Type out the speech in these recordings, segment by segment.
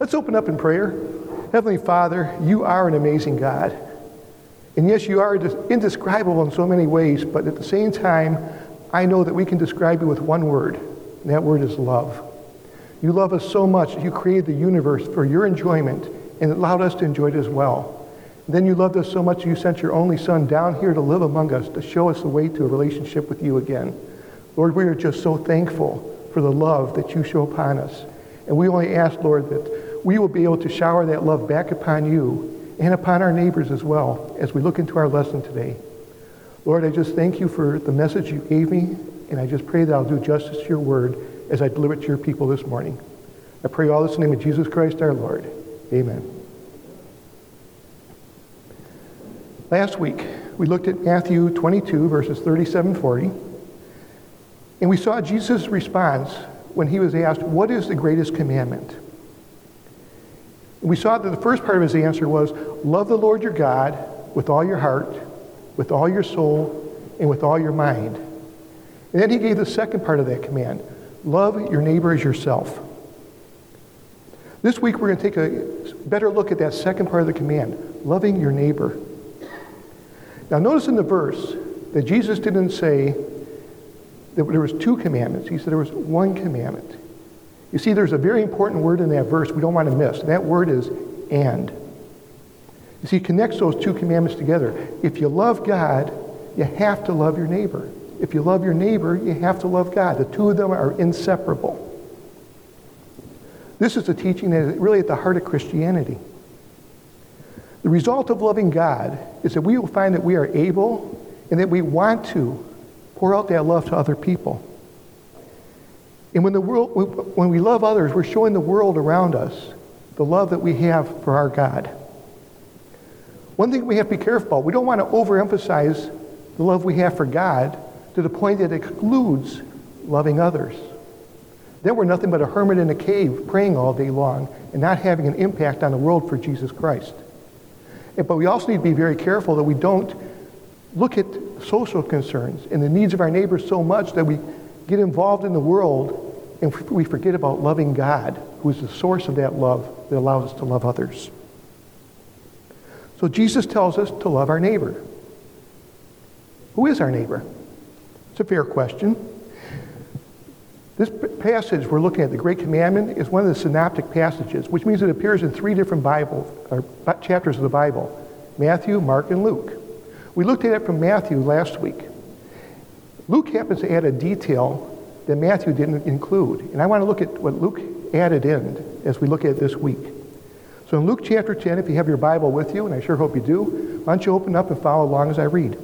Let's open up in prayer. Heavenly Father, you are an amazing God. And yes, you are indescribable in so many ways, but at the same time, I know that we can describe you with one word, and that word is love. You love us so much that you created the universe for your enjoyment and allowed us to enjoy it as well. And then you loved us so much you sent your only Son down here to live among us, to show us the way to a relationship with you again. Lord, we are just so thankful for the love that you show upon us. And we only ask, Lord, that we will be able to shower that love back upon you and upon our neighbors as well as we look into our lesson today. Lord, I just thank you for the message you gave me, and I just pray that I'll do justice to your word as I deliver it to your people this morning. I pray all this in the name of Jesus Christ our Lord. Amen. Last week, we looked at Matthew 22, verses 37-40, and we saw Jesus' response when he was asked, what is the greatest commandment? We saw that the first part of his answer was, love the Lord your God with all your heart, with all your soul, and with all your mind. And then he gave the second part of that command, love your neighbor as yourself. This week we're going to take a better look at that second part of the command, loving your neighbor. Now notice in the verse that Jesus didn't say that there was two commandments. He said there was one commandment. You see, there's a very important word in that verse we don't want to miss. That word is and. You see, it connects those two commandments together. If you love God, you have to love your neighbor. If you love your neighbor, you have to love God. The two of them are inseparable. This is a teaching that is really at the heart of Christianity. The result of loving God is that we will find that we are able and that we want to pour out that love to other people. And when we love others, we're showing the world around us the love that we have for our God. One thing we have to be careful about, we don't want to overemphasize the love we have for God to the point that it excludes loving others. Then we're nothing but a hermit in a cave praying all day long and not having an impact on the world for Jesus Christ. But we also need to be very careful that we don't look at social concerns and the needs of our neighbors so much that we get involved in the world and we forget about loving God, who is the source of that love that allows us to love others. So Jesus tells us to love our neighbor. Who is our neighbor? It's a fair question. This passage we're looking at, the Great Commandment, is one of the synoptic passages, which means it appears in three different chapters of the Bible: Matthew, Mark, and Luke. We looked at it from Matthew last week. Luke happens to add a detail that Matthew didn't include, and I want to look at what Luke added in as we look at it this week. So in Luke chapter 10, if you have your Bible with you, and I sure hope you do, why don't you open up and follow along as I read.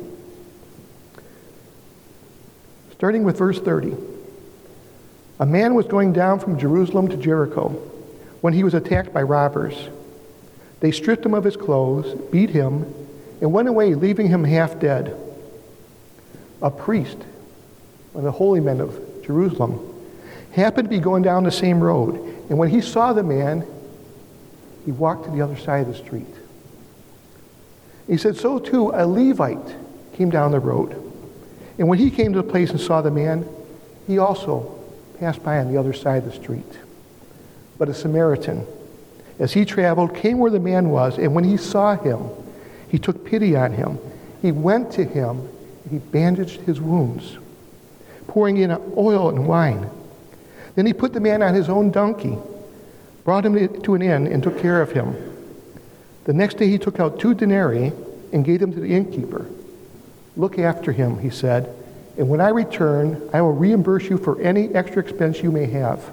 Starting with verse 30. A man was going down from Jerusalem to Jericho when he was attacked by robbers. They stripped him of his clothes, beat him, and went away, leaving him half dead. A priest, one of the holy men of Jerusalem, happened to be going down the same road, and when he saw the man, he walked to the other side of the street. He said, so too a Levite came down the road, and when he came to the place and saw the man, he also passed by on the other side of the street. But a Samaritan, as he traveled, came where the man was, and when he saw him, he took pity on him. He went to him, and he bandaged his wounds, pouring in oil and wine. Then he put the man on his own donkey, brought him to an inn, and took care of him. The next day he took out 2 denarii and gave them to the innkeeper. Look after him, he said, and when I return, I will reimburse you for any extra expense you may have.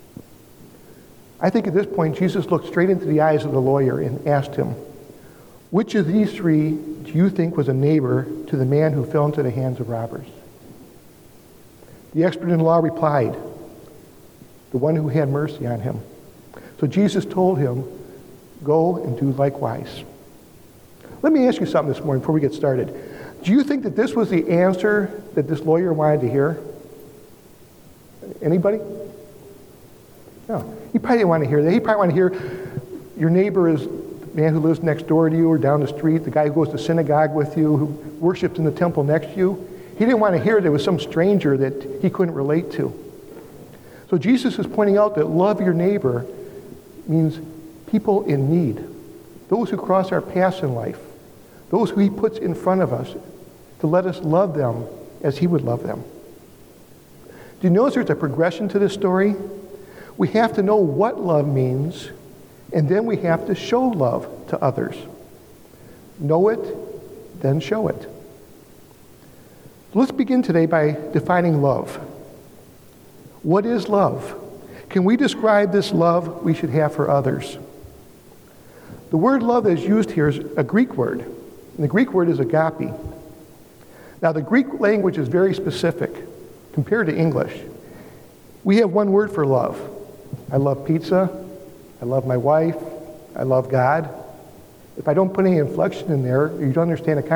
I think at this point, Jesus looked straight into the eyes of the lawyer and asked him, which of these 3 do you think was a neighbor to the man who fell into the hands of robbers? The expert in law replied, the one who had mercy on him. So Jesus told him, go and do likewise. Let me ask you something this morning before we get started. Do you think that this was the answer that this lawyer wanted to hear? Anybody? No. He probably didn't want to hear that. He probably wanted to hear your neighbor is the man who lives next door to you or down the street, the guy who goes to synagogue with you, who worships in the temple next to you. He didn't want to hear there was some stranger that he couldn't relate to. So Jesus is pointing out that love your neighbor means people in need, those who cross our paths in life, those who he puts in front of us to let us love them as he would love them. Do you notice there's a progression to this story? We have to know what love means, and then we have to show love to others. Know it, then show it. Let's begin today by defining love. What is love? Can we describe this love we should have for others? The word love that is used here is a Greek word, and the Greek word is agape. Now, the Greek language is very specific compared to English. We have one word for love. I love pizza. I love my wife. I love God. If I don't put any inflection in there, you don't understand the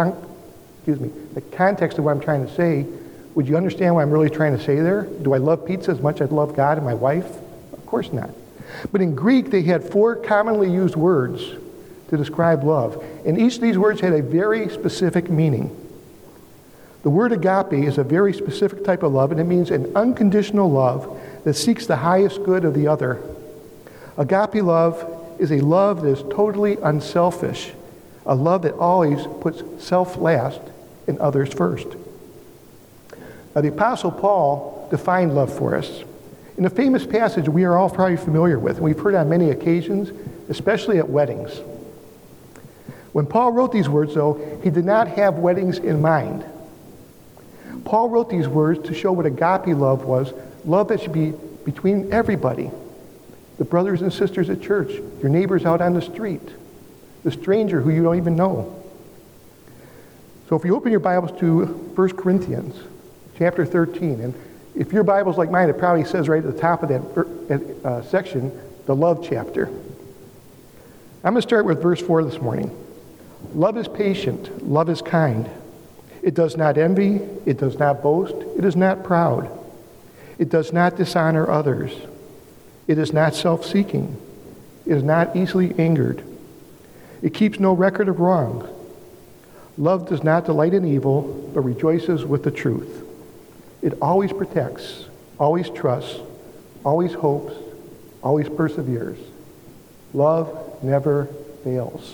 context of what I'm trying to say, would you understand what I'm really trying to say there? Do I love pizza as much as I love God and my wife? Of course not. But in Greek, they had 4 commonly used words to describe love. And each of these words had a very specific meaning. The word agape is a very specific type of love, and it means an unconditional love that seeks the highest good of the other. Agape love is a love that is totally unselfish, a love that always puts self last and others first. Now, the Apostle Paul defined love for us in a famous passage we are all probably familiar with, and we've heard on many occasions, especially at weddings. When Paul wrote these words, though, he did not have weddings in mind. Paul wrote these words to show what agape love was, love that should be between everybody, the brothers and sisters at church, your neighbors out on the street, the stranger who you don't even know. So if you open your Bibles to 1 Corinthians chapter 13, and if your Bible's like mine, it probably says right at the top of that section, the love chapter. I'm going to start with verse 4 this morning. Love is patient. Love is kind. It does not envy. It does not boast. It is not proud. It does not dishonor others. It is not self-seeking. It is not easily angered. It keeps no record of wrongs. Love does not delight in evil, but rejoices with the truth. It always protects, always trusts, always hopes, always perseveres. Love never fails.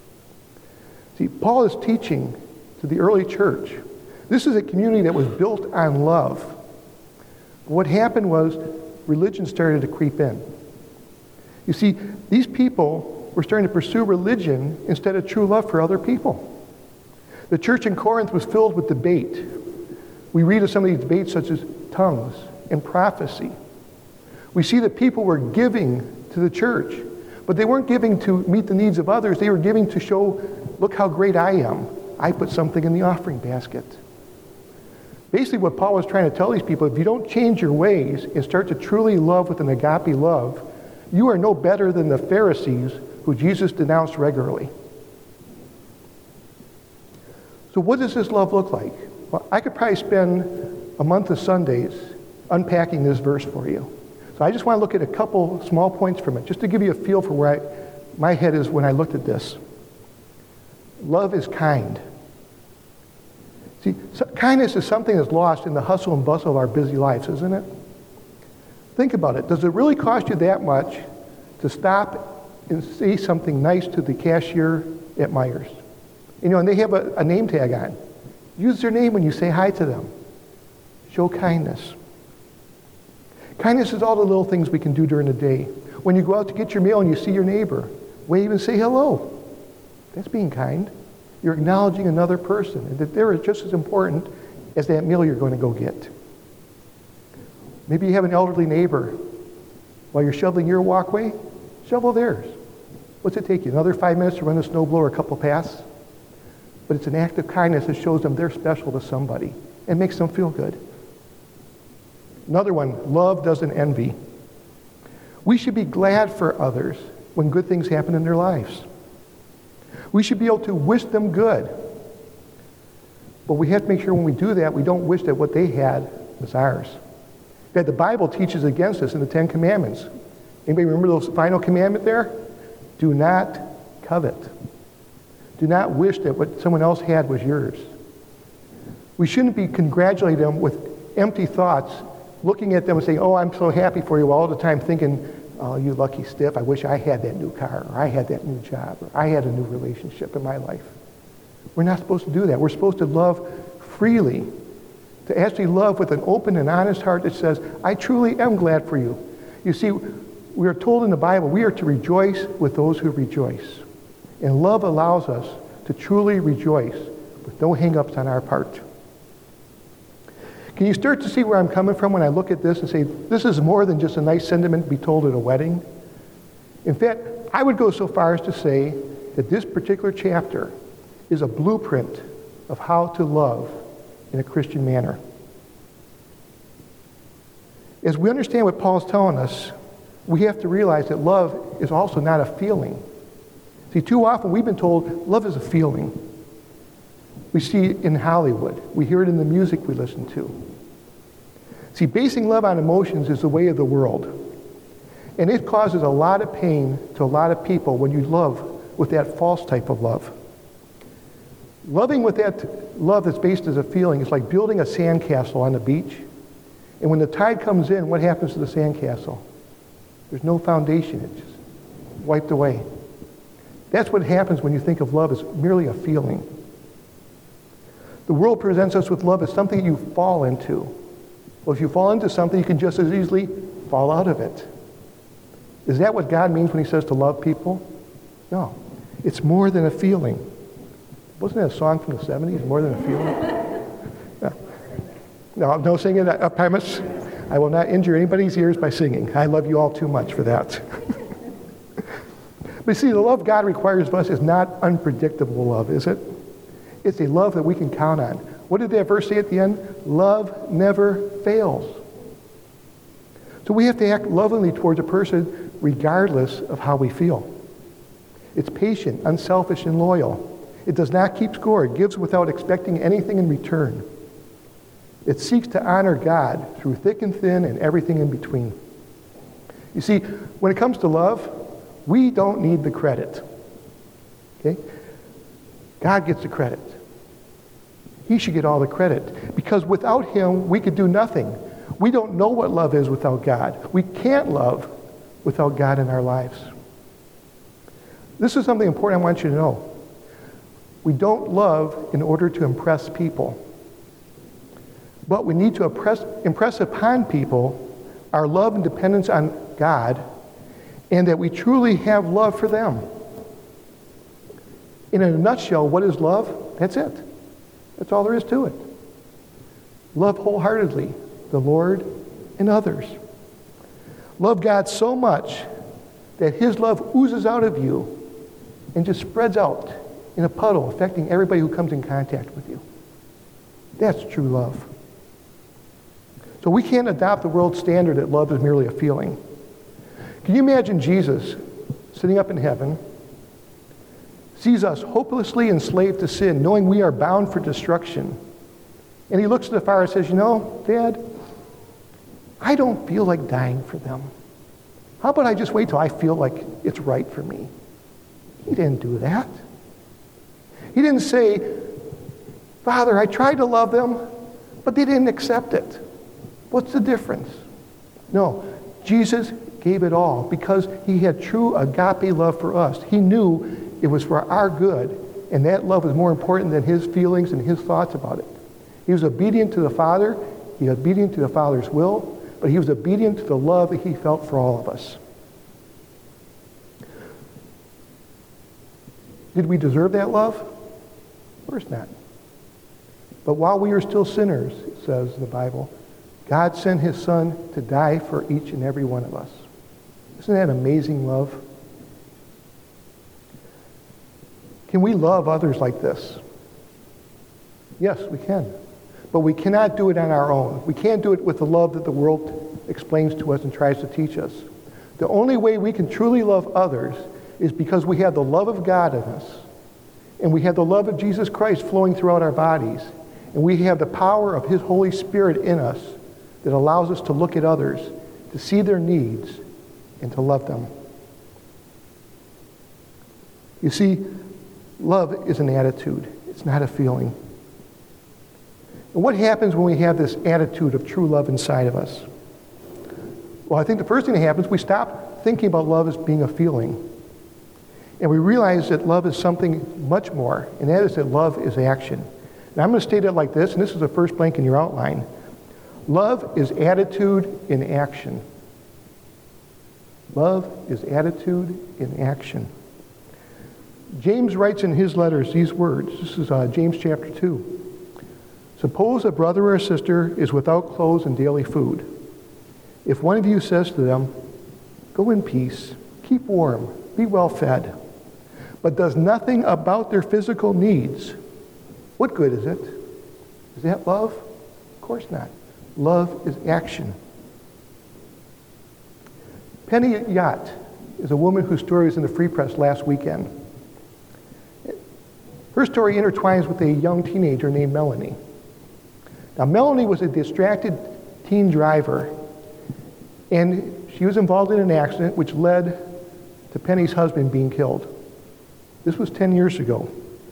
See, Paul is teaching to the early church. This is a community that was built on love. What happened was religion started to creep in. You see, these people were starting to pursue religion instead of true love for other people. The church in Corinth was filled with debate. We read of some of these debates such as tongues and prophecy. We see that people were giving to the church, but they weren't giving to meet the needs of others. They were giving to show, look how great I am. I put something in the offering basket. Basically what Paul was trying to tell these people, if you don't change your ways and start to truly love with an agape love, you are no better than the Pharisees who Jesus denounced regularly. So what does this love look like? Well, I could probably spend a month of Sundays unpacking this verse for you. So I just want to look at a couple small points from it, just to give you a feel for where my head is when I looked at this. Love is kind. See, kindness is something that's lost in the hustle and bustle of our busy lives, isn't it? Think about it. Does it really cost you that much to stop and say something nice to the cashier at Myers? You know, and they have a name tag on. Use their name when you say hi to them. Show kindness. Kindness is all the little things we can do during the day. When you go out to get your mail and you see your neighbor, wave and say hello. That's being kind. You're acknowledging another person, and that they're just as important as that meal you're going to go get. Maybe you have an elderly neighbor. While you're shoveling your walkway, shovel theirs. What's it take you? Another 5 minutes to run the snowblower a couple paths? But it's an act of kindness that shows them they're special to somebody and makes them feel good. Another one, love doesn't envy. We should be glad for others when good things happen in their lives. We should be able to wish them good. But we have to make sure when we do that, we don't wish that what they had was ours. That the Bible teaches against this in the 10 Commandments. Anybody remember the final commandment there? Do not covet. Do not wish that what someone else had was yours. We shouldn't be congratulating them with empty thoughts, looking at them and saying, oh, I'm so happy for you, all the time thinking, oh, you lucky stiff, I wish I had that new car, or I had that new job, or I had a new relationship in my life. We're not supposed to do that. We're supposed to love freely, to actually love with an open and honest heart that says, I truly am glad for you. You see, we are told in the Bible we are to rejoice with those who rejoice. And love allows us to truly rejoice with no hang-ups on our part. Can you start to see where I'm coming from when I look at this and say, this is more than just a nice sentiment to be told at a wedding? In fact, I would go so far as to say that this particular chapter is a blueprint of how to love in a Christian manner. As we understand what Paul's telling us, we have to realize that love is also not a feeling. See, too often we've been told love is a feeling. We see it in Hollywood. We hear it in the music we listen to. See, basing love on emotions is the way of the world. And it causes a lot of pain to a lot of people when you love with that false type of love. Loving with that love that's based as a feeling is like building a sandcastle on the beach. And when the tide comes in, what happens to the sandcastle? There's no foundation. It's just wiped away. That's what happens when you think of love as merely a feeling. The world presents us with love as something you fall into. Well, if you fall into something, you can just as easily fall out of it. Is that what God means when he says to love people? No. It's more than a feeling. Wasn't that a song from the 70s, More Than a Feeling? No singing, I promise. I will not injure anybody's ears by singing. I love you all too much for that. But see, the love God requires of us is not unpredictable love, is it? It's a love that we can count on. What did that verse say at the end? Love never fails. So we have to act lovingly towards a person regardless of how we feel. It's patient, unselfish, and loyal. It does not keep score. It gives without expecting anything in return. It seeks to honor God through thick and thin and everything in between. You see, when it comes to love, we don't need the credit. Okay? God gets the credit. He should get all the credit. Because without him, we could do nothing. We don't know what love is without God. We can't love without God in our lives. This is something important I want you to know. We don't love in order to impress people. But we need to impress upon people our love and dependence on God, and that we truly have love for them. In a nutshell, what is love? That's it. That's all there is to it. Love wholeheartedly the Lord and others. Love God so much that his love oozes out of you and just spreads out in a puddle, affecting everybody who comes in contact with you. That's true love. So we can't adopt the world standard that love is merely a feeling. Can you imagine Jesus sitting up in heaven, sees us hopelessly enslaved to sin, knowing we are bound for destruction, and he looks to the Father and says, you know, Dad, I don't feel like dying for them. How about I just wait till I feel like it's right for me? He didn't do that. He didn't say, Father, I tried to love them, but they didn't accept it. What's the difference? No, Jesus gave it all because he had true agape love for us. He knew it was for our good, and that love was more important than his feelings and his thoughts about it. He was obedient to the Father. He was obedient to the Father's will, but he was obedient to the love that he felt for all of us. Did we deserve that love? Of course not. But while we are still sinners, it says in the Bible, God sent his Son to die for each and every one of us. Isn't that amazing love? Can we love others like this? Yes, we can. But we cannot do it on our own. We can't do it with the love that the world explains to us and tries to teach us. The only way we can truly love others is because we have the love of God in us, and we have the love of Jesus Christ flowing throughout our bodies, and we have the power of his Holy Spirit in us that allows us to look at others, to see their needs, and to love them. You see, love is an attitude. It's not a feeling. And what happens when we have this attitude of true love inside of us? Well, I think the first thing that happens, we stop thinking about love as being a feeling. And we realize that love is something much more, and that is that love is action. And I'm going to state it like this, and this is the first blank in your outline. Love is attitude in action. Love is attitude in action. James writes in his letters these words. This is James chapter 2. Suppose a brother or a sister is without clothes and daily food. If one of you says to them, go in peace, keep warm, be well fed, but does nothing about their physical needs, what good is it? Is that love? Of course not. Love is action. Penny Yacht is a woman whose story was in the Free Press last weekend. Her story intertwines with a young teenager named Melanie. Now, Melanie was a distracted teen driver, and she was involved in an accident which led to Penny's husband being killed. This was 10 years ago.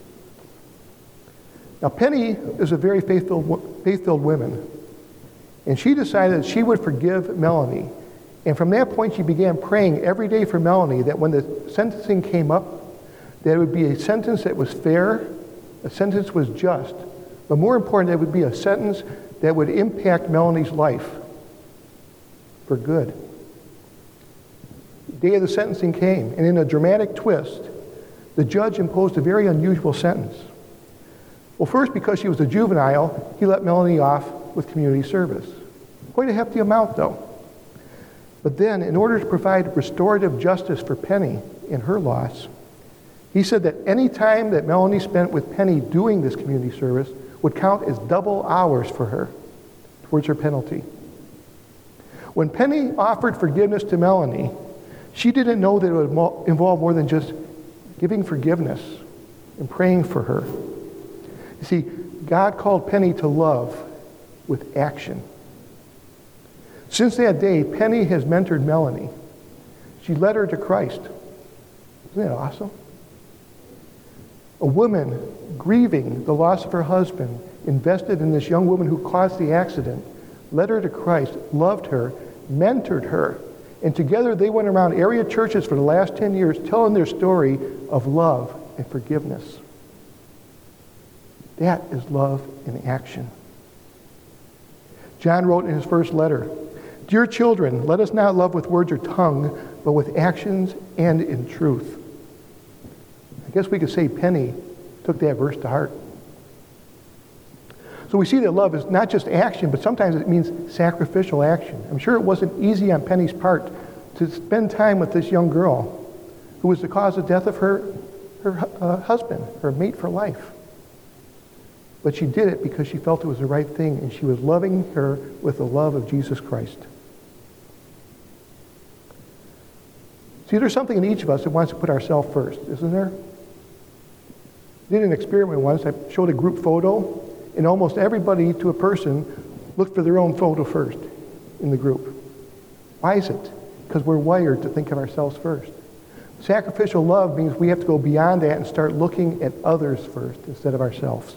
Now, Penny is a very faith-filled woman, and she decided that she would forgive Melanie. And from that point, she began praying every day for Melanie that when the sentencing came up, that it would be a sentence that was fair, a sentence that was just, but more important, it would be a sentence that would impact Melanie's life for good. The day of the sentencing came, and in a dramatic twist, the judge imposed a very unusual sentence. Well, first, because she was a juvenile, he let Melanie off with community service. Quite a hefty amount, though. But then, in order to provide restorative justice for Penny in her loss, he said that any time that Melanie spent with Penny doing this community service would count as double hours for her towards her penalty. When Penny offered forgiveness to Melanie, she didn't know that it would involve more than just giving forgiveness and praying for her. You see, God called Penny to love with action. Since that day, Penny has mentored Melanie. She led her to Christ. Isn't that awesome? A woman grieving the loss of her husband, invested in this young woman who caused the accident, led her to Christ, loved her, mentored her, and together they went around area churches for the last 10 years telling their story of love and forgiveness. That is love in action. John wrote in his first letter, "Dear children, let us not love with words or tongue, but with actions and in truth." I guess we could say Penny took that verse to heart. So we see that love is not just action, but sometimes it means sacrificial action. I'm sure it wasn't easy on Penny's part to spend time with this young girl who was the cause of death of her husband, her mate for life. But she did it because she felt it was the right thing, and she was loving her with the love of Jesus Christ. See, there's something in each of us that wants to put ourselves first, isn't there? I did an experiment once. I showed a group photo, and almost everybody, to a person, looked for their own photo first in the group. Why is it? Because we're wired to think of ourselves first. Sacrificial love means we have to go beyond that and start looking at others first instead of ourselves.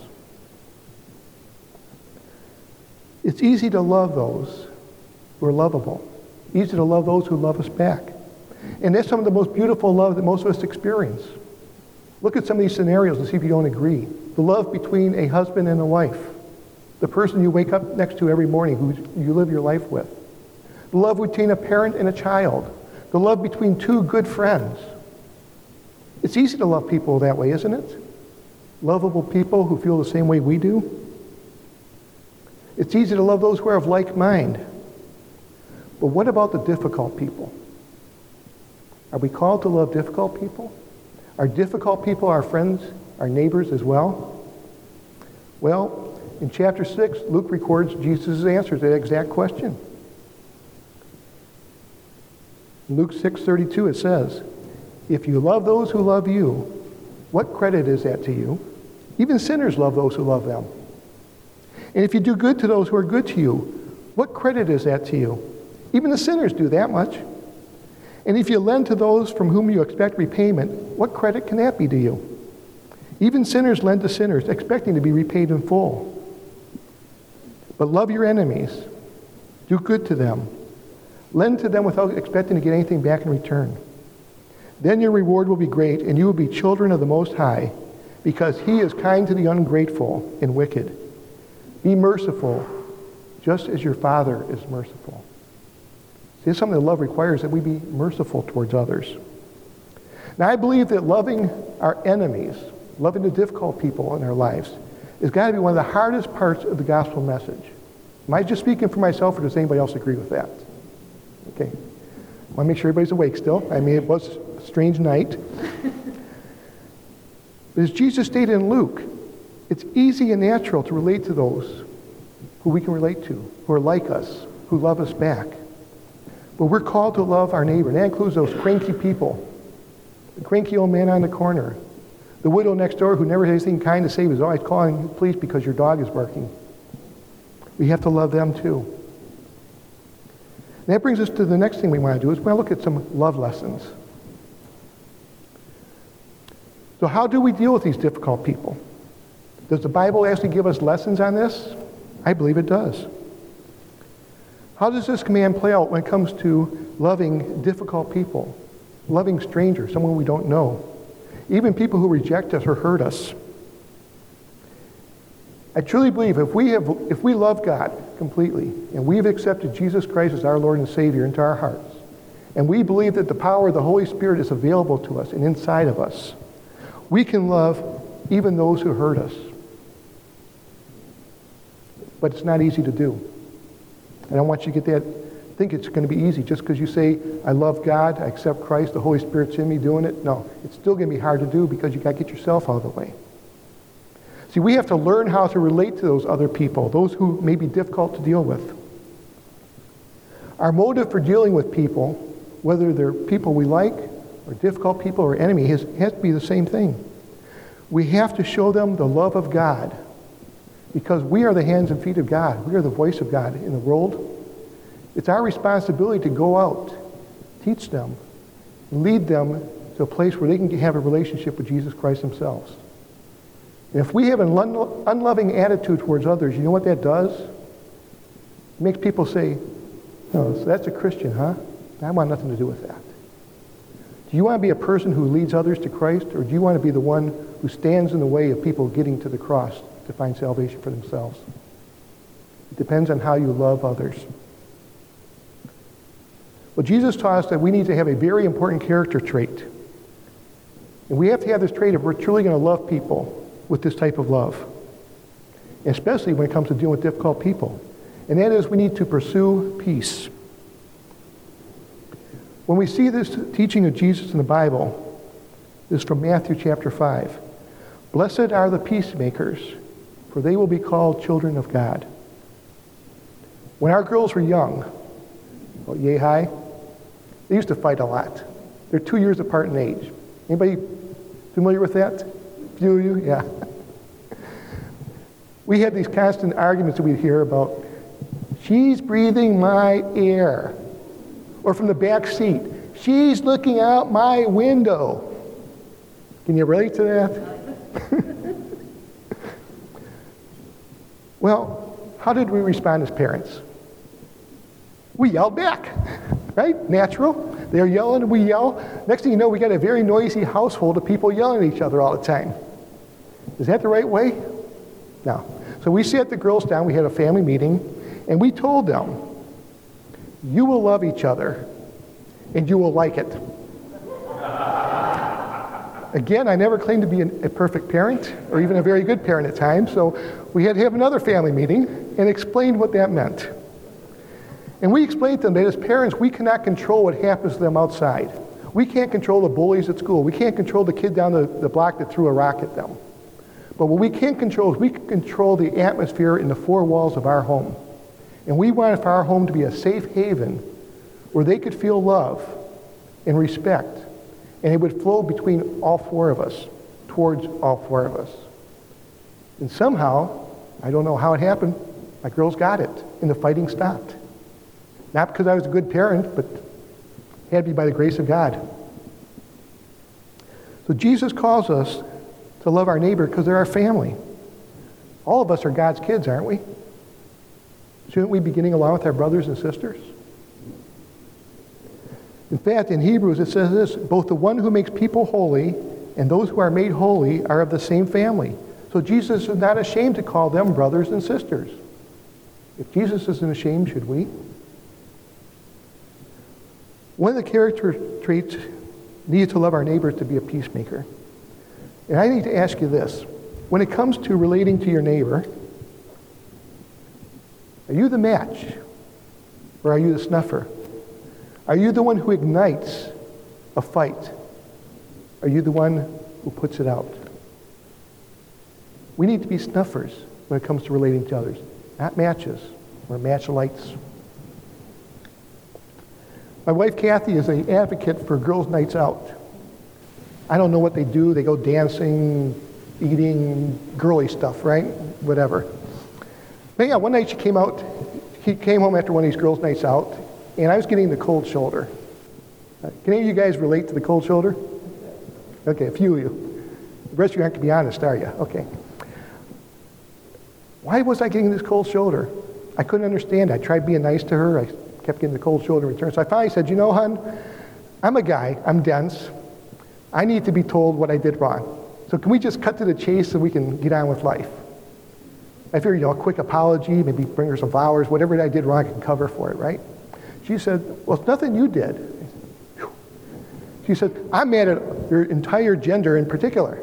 It's easy to love those who are lovable. Easy to love those who love us back. And that's some of the most beautiful love that most of us experience. Look at some of these scenarios and see if you don't agree. The love between a husband and a wife. The person you wake up next to every morning, who you live your life with. The love between a parent and a child. The love between two good friends. It's easy to love people that way, isn't it? Lovable people who feel the same way we do. It's easy to love those who are of like mind. But what about the difficult people? Are we called to love difficult people? Are difficult people our friends, our neighbors as well? Well, in chapter 6, Luke records Jesus' answer to that exact question. In Luke 6:32 it says, "If you love those who love you, what credit is that to you? Even sinners love those who love them. And if you do good to those who are good to you, what credit is that to you? Even the sinners do that much. And if you lend to those from whom you expect repayment, what credit can that be to you? Even sinners lend to sinners, expecting to be repaid in full. But love your enemies. Do good to them. Lend to them without expecting to get anything back in return. Then your reward will be great, and you will be children of the Most High, because he is kind to the ungrateful and wicked. Be merciful, just as your Father is merciful. See, it's something that love requires, that we be merciful towards others. Now, I believe that loving our enemies, loving the difficult people in our lives, has got to be one of the hardest parts of the gospel message. Am I just speaking for myself, or does anybody else agree with that? Okay. I want to make sure everybody's awake still. I mean, it was a strange night. But as Jesus stated in Luke, it's easy and natural to relate to those who we can relate to, who are like us, who love us back. But we're called to love our neighbor. And that includes those cranky people, the cranky old man on the corner, the widow next door who never has anything kind to say, is always calling the police because your dog is barking. We have to love them too. And that brings us to the next thing we want to do, is we want to look at some love lessons. So how do we deal with these difficult people? Does the Bible actually give us lessons on this? I believe it does. How does this command play out when it comes to loving difficult people, loving strangers, someone we don't know, even people who reject us or hurt us? I truly believe if we love God completely, and we've accepted Jesus Christ as our Lord and Savior into our hearts, and we believe that the power of the Holy Spirit is available to us and inside of us, we can love even those who hurt us. But it's not easy to do. I don't want you to get that, think it's going to be easy just because you say, I love God, I accept Christ, the Holy Spirit's in me doing it. No, it's still going to be hard to do because you got to get yourself out of the way. See, we have to learn how to relate to those other people, those who may be difficult to deal with. Our motive for dealing with people, whether they're people we like, or difficult people, or enemy, has to be the same thing. We have to show them the love of God, because we are the hands and feet of God. We are the voice of God in the world. It's our responsibility to go out, teach them, lead them to a place where they can have a relationship with Jesus Christ themselves. And if we have an unloving attitude towards others, you know what that does? It makes people say, oh, so that's a Christian, huh? I want nothing to do with that. Do you want to be a person who leads others to Christ, or do you want to be the one who stands in the way of people getting to the cross to find salvation for themselves? It depends on how you love others. Well, Jesus taught us that we need to have a very important character trait. And we have to have this trait if we're truly going to love people with this type of love, especially when it comes to dealing with difficult people. And that is, we need to pursue peace. When we see this teaching of Jesus in the Bible, this is from Matthew chapter 5. Blessed are the peacemakers, for they will be called children of God. When our girls were young, well, yay high, they used to fight a lot. They're 2 years apart in age. Anybody familiar with that? A few of you? Yeah. We had these constant arguments that we'd hear about, she's breathing my air. Or from the back seat, she's looking out my window. Can you relate to that? Well, how did we respond as parents? We yelled back, right? Natural. They're yelling, we yell. Next thing you know, we got a very noisy household of people yelling at each other all the time. Is that the right way? No. So we sat the girls down, we had a family meeting, and we told them, you will love each other, and you will like it. Again, I never claimed to be a perfect parent, or even a very good parent at times, so we had to have another family meeting and explain what that meant. And we explained to them that as parents, we cannot control what happens to them outside. We can't control the bullies at school. We can't control the kid down the block that threw a rock at them. But what we can control is we can control the atmosphere in the four walls of our home. And we wanted for our home to be a safe haven where they could feel love and respect. And it would flow between all four of us, towards all four of us. And somehow, I don't know how it happened, my girls got it, and the fighting stopped. Not because I was a good parent, but it had to be by the grace of God. So Jesus calls us to love our neighbor because they're our family. All of us are God's kids, aren't we? Shouldn't we be getting along with our brothers and sisters? In fact, in Hebrews it says this, both the one who makes people holy and those who are made holy are of the same family. So Jesus is not ashamed to call them brothers and sisters. If Jesus isn't ashamed, should we? One of the character traits needed to love our neighbors to be a peacemaker. And I need to ask you this. When it comes to relating to your neighbor, are you the match or are you the snuffer? Are you the one who ignites a fight? Are you the one who puts it out? We need to be snuffers when it comes to relating to others, not matches or match-lights. My wife Kathy is an advocate for girls' nights out. I don't know what they do. They go dancing, eating, girly stuff, right? Whatever. But yeah, one night she came home after one of these girls' nights out, and I was getting the cold shoulder. Can any of you guys relate to the cold shoulder? Okay, a few of you. The rest of you aren't going to be honest, are you? Okay. Why was I getting this cold shoulder? I couldn't understand. I tried being nice to her. I kept getting the cold shoulder in return. So I finally said, you know, hon, I'm a guy. I'm dense. I need to be told what I did wrong. So can we just cut to the chase so we can get on with life? I figured, a quick apology, maybe bring her some flowers, whatever I did wrong, I can cover for it, right? She said, well, it's nothing you did. She said, I'm mad at your entire gender in particular.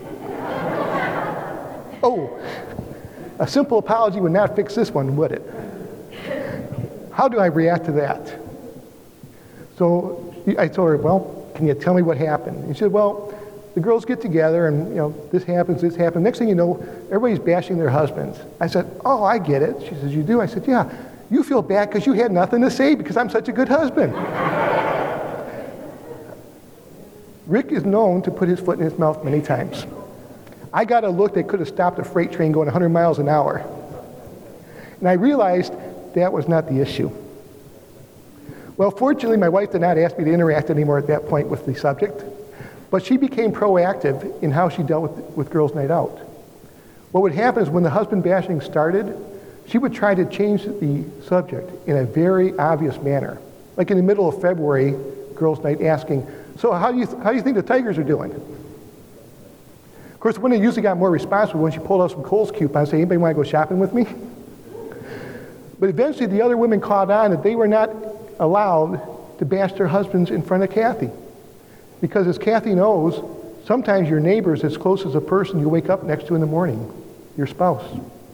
Oh, a simple apology would not fix this one, would it? How do I react to that? So I told her, well, can you tell me what happened? And she said, well, the girls get together and, this happens. Next thing you know, everybody's bashing their husbands. I said, oh, I get it. She says, you do? I said, yeah. You feel bad because you had nothing to say because I'm such a good husband. Rick is known to put his foot in his mouth many times. I got a look that could have stopped a freight train going 100 miles an hour. And I realized that was not the issue. Well, fortunately, my wife did not ask me to interact anymore at that point with the subject, but she became proactive in how she dealt with Girls' Night Out. What would happen is when the husband bashing started, she would try to change the subject in a very obvious manner. Like in the middle of February, Girls' Night asking, so how do you think the Tigers are doing? Of course, when they usually got more responsible when she pulled out some Kohl's coupons and said, anybody want to go shopping with me? But eventually the other women caught on that they were not allowed to bash their husbands in front of Kathy. Because as Kathy knows, sometimes your neighbor is as close as a person you wake up next to in the morning, your spouse.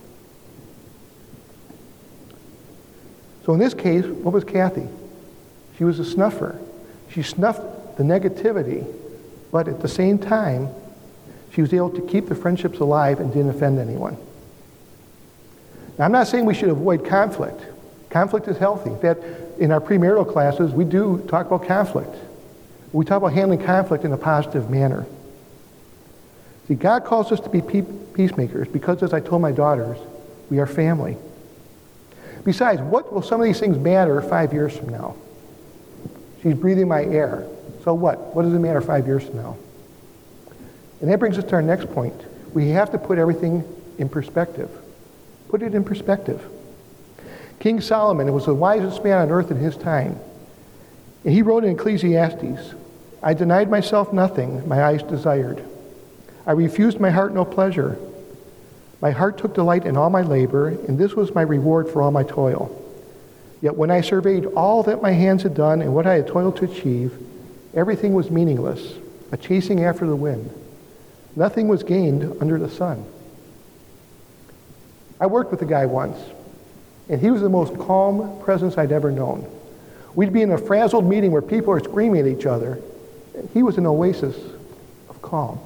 So in this case, what was Kathy? She was a snuffer. She snuffed the negativity, but at the same time, she was able to keep the friendships alive and didn't offend anyone. Now, I'm not saying we should avoid conflict. Conflict is healthy. In fact, in our premarital classes, we do talk about conflict. We talk about handling conflict in a positive manner. See, God calls us to be peacemakers because, as I told my daughters, we are family. Besides, what will some of these things matter 5 years from now? She's breathing my air. So what? What does it matter 5 years from now? And that brings us to our next point. We have to put everything in perspective. Put it in perspective. King Solomon was the wisest man on earth in his time. And he wrote in Ecclesiastes, I denied myself nothing my eyes desired. I refused my heart no pleasure. My heart took delight in all my labor, and this was my reward for all my toil. Yet when I surveyed all that my hands had done and what I had toiled to achieve, everything was meaningless, a chasing after the wind. Nothing was gained under the sun. I worked with a guy once, and he was the most calm presence I'd ever known. We'd be in a frazzled meeting where people are screaming at each other, and he was an oasis of calm.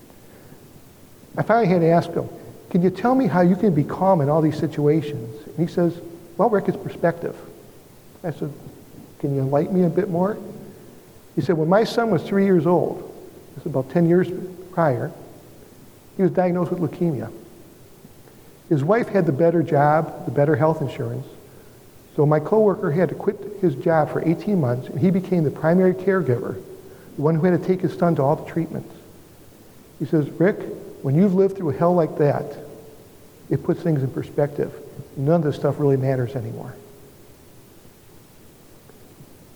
I finally had to ask him, can you tell me how you can be calm in all these situations? And he says, well, Rick, it's perspective. I said, can you enlighten me a bit more? He said, when my son was 3 years old, this is about 10 years prior, he was diagnosed with leukemia. His wife had the better job, the better health insurance, so my coworker had to quit his job for 18 months, and he became the primary caregiver, the one who had to take his son to all the treatments. He says, Rick, when you've lived through hell like that, it puts things in perspective. None of this stuff really matters anymore.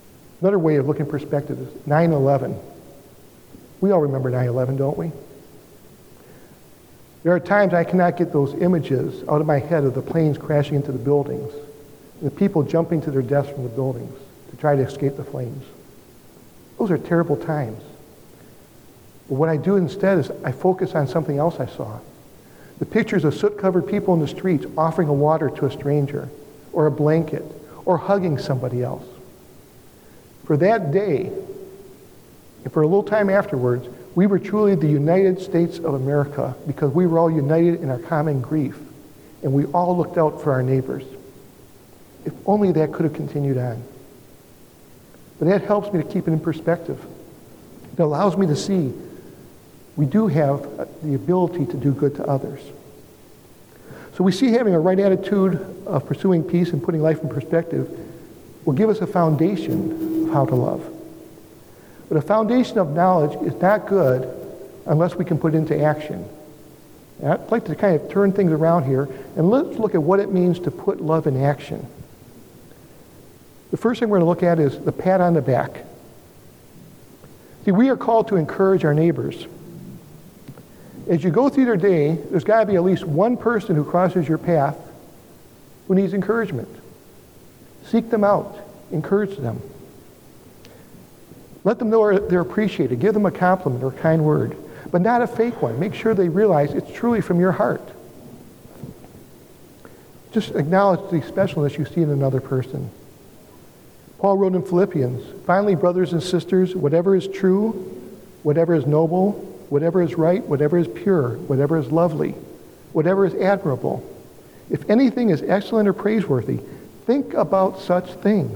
Another way of looking at perspective is 9/11. We all remember 9/11, don't we? There are times I cannot get those images out of my head of the planes crashing into the buildings and the people jumping to their deaths from the buildings to try to escape the flames. Those are terrible times. But what I do instead is I focus on something else I saw. The pictures of soot-covered people in the streets offering a water to a stranger, or a blanket, or hugging somebody else. For that day, and for a little time afterwards, we were truly the United States of America because we were all united in our common grief, and we all looked out for our neighbors. If only that could have continued on. But that helps me to keep it in perspective. It allows me to see we do have the ability to do good to others. So we see having a right attitude of pursuing peace and putting life in perspective will give us a foundation of how to love. But a foundation of knowledge is not good unless we can put it into action. And I'd like to kind of turn things around here and let's look at what it means to put love in action. The first thing we're going to look at is the pat on the back. See, we are called to encourage our neighbors. As you go through your day, there's got to be at least one person who crosses your path who needs encouragement. Seek them out. Encourage them. Let them know they're appreciated. Give them a compliment or a kind word, but not a fake one. Make sure they realize it's truly from your heart. Just acknowledge the specialness you see in another person. Paul wrote in Philippians, "Finally, brothers and sisters, whatever is true, whatever is noble, whatever is right, whatever is pure, whatever is lovely, whatever is admirable, if anything is excellent or praiseworthy, think about such things."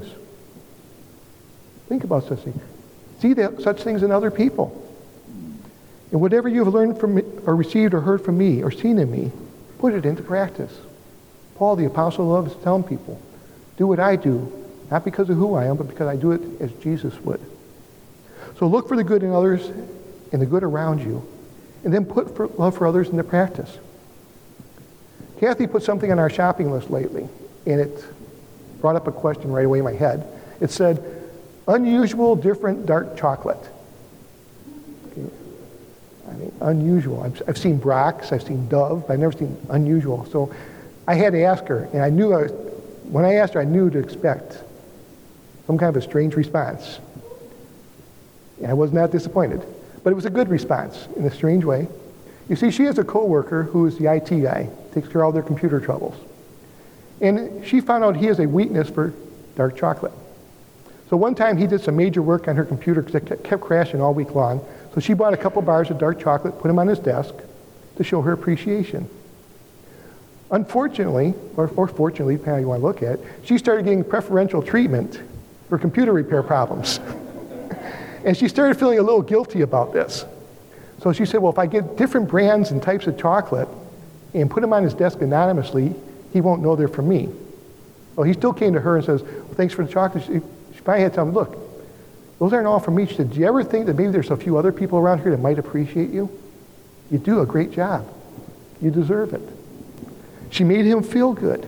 Think about such things. See such things in other people. And whatever you have learned from me, or received or heard from me, or seen in me, put it into practice. Paul, the apostle of love, is telling people, do what I do, not because of who I am, but because I do it as Jesus would. So look for the good in others and the good around you, and then put love for others into practice. Kathy put something on our shopping list lately, and it brought up a question right away in my head. It said, unusual, different, dark chocolate. Okay. I mean, unusual. I've seen Brock's, I've seen Dove, but I've never seen unusual. So I had to ask her, and when I asked her, I knew to expect some kind of a strange response. And I was not disappointed. But it was a good response in a strange way. You see, she has a coworker who is the IT guy, takes care of all their computer troubles. And she found out he has a weakness for dark chocolate. So one time he did some major work on her computer because it kept crashing all week long. So she bought a couple bars of dark chocolate, put them on his desk to show her appreciation. Unfortunately, or fortunately, depending on how you want to look at it, she started getting preferential treatment for computer repair problems. And she started feeling a little guilty about this. So she said, well, if I get different brands and types of chocolate and put them on his desk anonymously, he won't know they're from me. Well, he still came to her and says, well, thanks for the chocolate. She finally had to tell him, look, those aren't all from me. She said, do you ever think that maybe there's a few other people around here that might appreciate you? You do a great job. You deserve it. She made him feel good.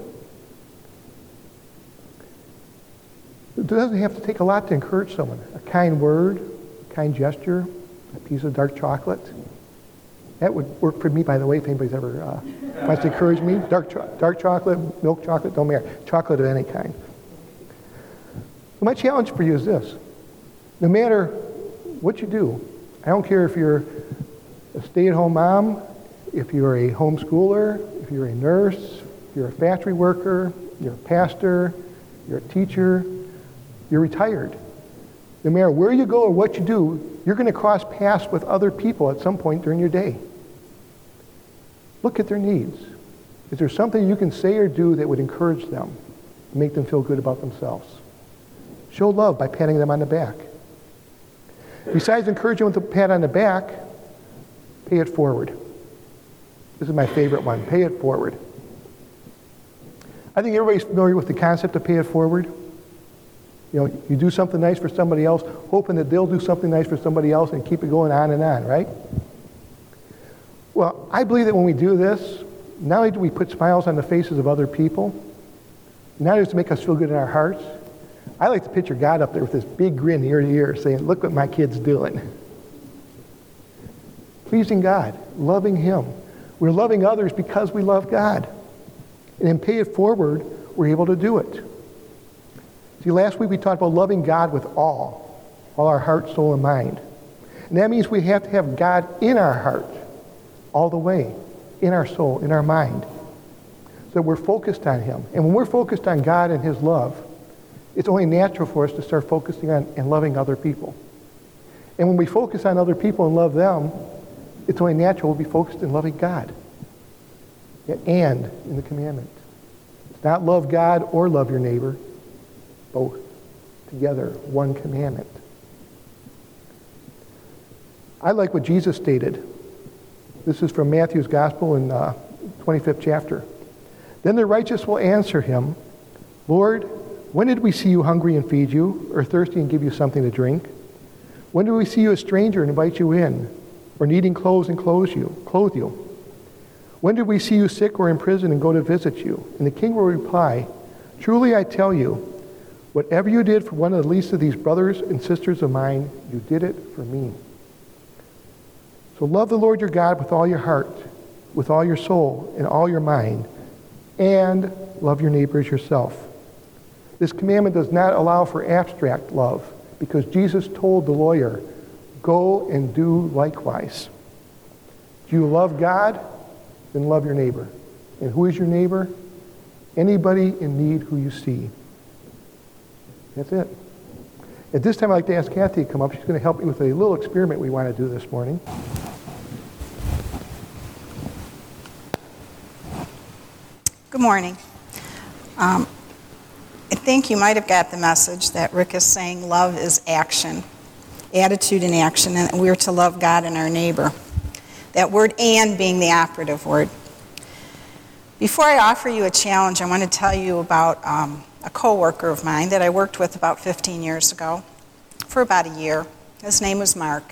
It doesn't have to take a lot to encourage someone. A kind word, a kind gesture, a piece of dark chocolate. That would work for me, by the way, if anybody's ever wants to encourage me. Dark chocolate, milk chocolate, don't matter. Chocolate of any kind. So my challenge for you is this. No matter what you do, I don't care if you're a stay-at-home mom, if you're a homeschooler, if you're a nurse, if you're a factory worker, you're a pastor, you're a teacher, you're retired. No matter where you go or what you do, you're going to cross paths with other people at some point during your day. Look at their needs. Is there something you can say or do that would encourage them, make them feel good about themselves? Show love by patting them on the back. Besides encouraging them with a pat on the back, pay it forward. This is my favorite one. Pay it forward. I think everybody's familiar with the concept of pay it forward. You know, you do something nice for somebody else, hoping that they'll do something nice for somebody else and keep it going on and on, right? Well, I believe that when we do this, not only do we put smiles on the faces of other people, not only does it make us feel good in our hearts, I like to picture God up there with this big grin ear to ear saying, look what my kid's doing. Pleasing God, loving him. We're loving others because we love God. And in Pay It Forward, we're able to do it. See, last week we talked about loving God with all our heart, soul, and mind. And that means we have to have God in our heart all the way, in our soul, in our mind, so that we're focused on him. And when we're focused on God and his love, it's only natural for us to start focusing on and loving other people. And when we focus on other people and love them, it's only natural we'll be focused in loving God. And in the commandment. It's not love God or love your neighbor. Both together, one commandment. I like what Jesus stated. This is from Matthew's Gospel in 25th chapter. Then the righteous will answer him, Lord, when did we see you hungry and feed you, or thirsty and give you something to drink? When did we see you a stranger and invite you in, or needing clothes and clothe you? When did we see you sick or in prison and go to visit you? And the king will reply, truly I tell you, whatever you did for one of the least of these brothers and sisters of mine, you did it for me. So love the Lord your God with all your heart, with all your soul, and all your mind, and love your neighbor as yourself. This commandment does not allow for abstract love, because Jesus told the lawyer, go and do likewise. Do you love God? Then love your neighbor. And who is your neighbor? Anybody in need who you see. That's it. At this time, I'd like to ask Kathy to come up. She's going to help me with a little experiment we want to do this morning. Good morning. I think you might have got the message that Rick is saying love is action, attitude in action, and we're to love God and our neighbor. That word "and" being the operative word. Before I offer you a challenge, I want to tell you about a co-worker of mine that I worked with about 15 years ago for about a year. His name was Mark.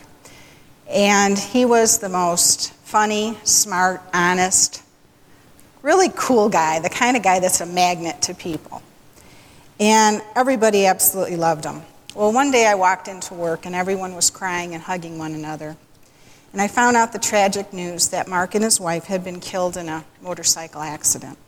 And he was the most funny, smart, honest, really cool guy, the kind of guy that's a magnet to people. And everybody absolutely loved him. Well, one day I walked into work and everyone was crying and hugging one another. And I found out the tragic news that Mark and his wife had been killed in a motorcycle accident.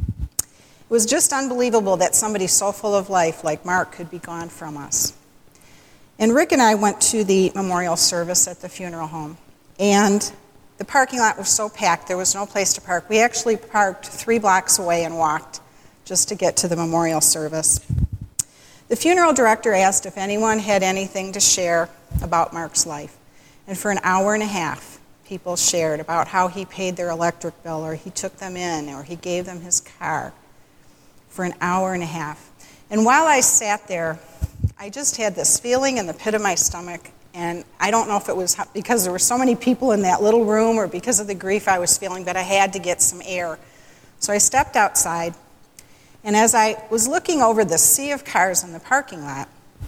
It was just unbelievable that somebody so full of life like Mark could be gone from us. And Rick and I went to the memorial service at the funeral home. And the parking lot was so packed, there was no place to park. We actually parked 3 blocks away and walked just to get to the memorial service. The funeral director asked if anyone had anything to share about Mark's life. And for an hour and a half, people shared about how he paid their electric bill, or he took them in, or he gave them his car. For an hour and a half. And while I sat there, I just had this feeling in the pit of my stomach, and I don't know if it was because there were so many people in that little room or because of the grief I was feeling, but I had to get some air. So I stepped outside, and as I was looking over the sea of cars in the parking lot,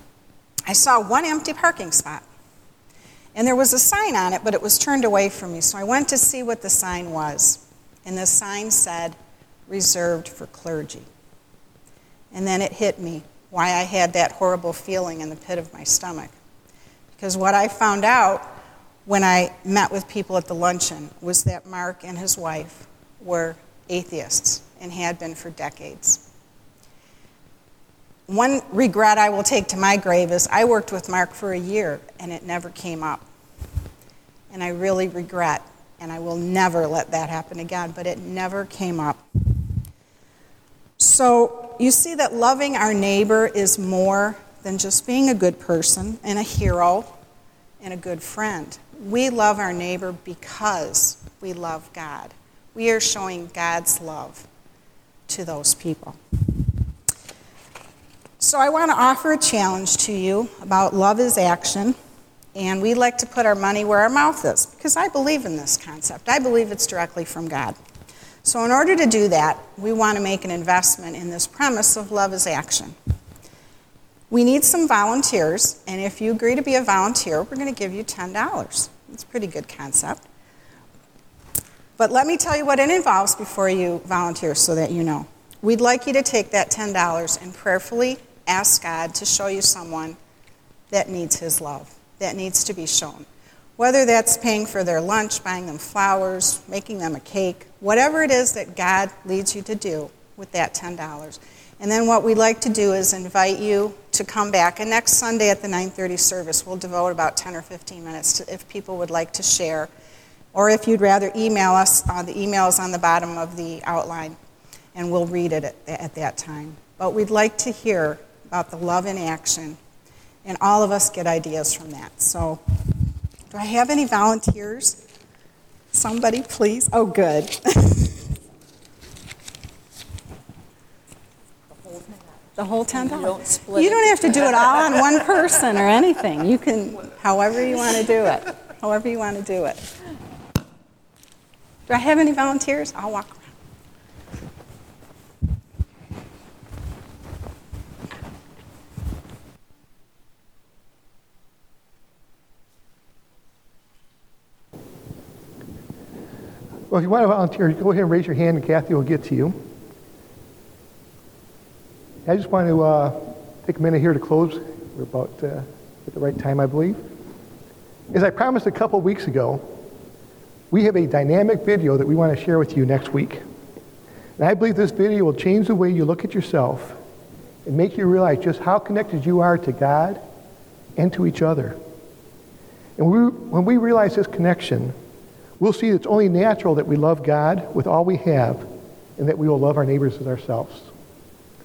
I saw one empty parking spot. And there was a sign on it, but it was turned away from me. So I went to see what the sign was. And the sign said, reserved for clergy. And then it hit me why I had that horrible feeling in the pit of my stomach. Because what I found out when I met with people at the luncheon was that Mark and his wife were atheists and had been for decades. One regret I will take to my grave is I worked with Mark for a year and it never came up. And I really regret, and I will never let that happen again, but it never came up. So you see that loving our neighbor is more than just being a good person and a hero and a good friend. We love our neighbor because we love God. We are showing God's love to those people. So I want to offer a challenge to you about love is action, and we like to put our money where our mouth is, because I believe in this concept. I believe it's directly from God. So in order to do that, we want to make an investment in this premise of love is action. We need some volunteers, and if you agree to be a volunteer, we're going to give you $10. It's a pretty good concept. But let me tell you what it involves before you volunteer so that you know. We'd like you to take that $10 and prayerfully ask God to show you someone that needs his love, that needs to be shown. Whether that's paying for their lunch, buying them flowers, making them a cake, whatever it is that God leads you to do with that $10. And then what we'd like to do is invite you to come back. And next Sunday at the 9:30 service, we'll devote about 10 or 15 minutes to, if people would like to share. Or if you'd rather email us, the email is on the bottom of the outline, and we'll read it at that time. But we'd like to hear about the love in action, and all of us get ideas from that. So, do I have any volunteers? Somebody, please? Oh, good. The whole $10? You don't have to do it all on one person or anything. You can, however you want to do it. However you want to do it. Do I have any volunteers? I'll walk around. Well, if you want to volunteer, go ahead and raise your hand and Kathy will get to you. I just want to take a minute here to close. We're about at the right time, I believe. As I promised a couple weeks ago, we have a dynamic video that we want to share with you next week. And I believe this video will change the way you look at yourself and make you realize just how connected you are to God and to each other. And when we realize this connection, we'll see it's only natural that we love God with all we have and that we will love our neighbors as ourselves.